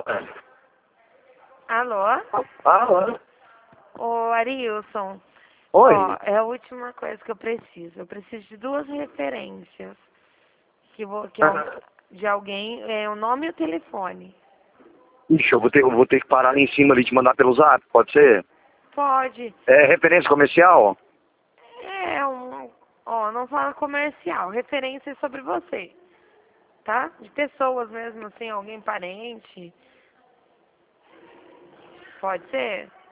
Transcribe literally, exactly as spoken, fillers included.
Alô? Alô? Ô, Arilson. Oi? Ó, é a última coisa que eu preciso. Eu preciso de duas referências. Que vou, que Ah. de alguém, é o nome e o telefone. Ixi, eu vou ter, eu vou ter que parar ali em cima ali e te mandar pelo zap, pode ser? Pode. É referência comercial? É um. Ó, não fala comercial. Referência sobre você. Tá? De pessoas mesmo, assim, alguém parente. Pode ser?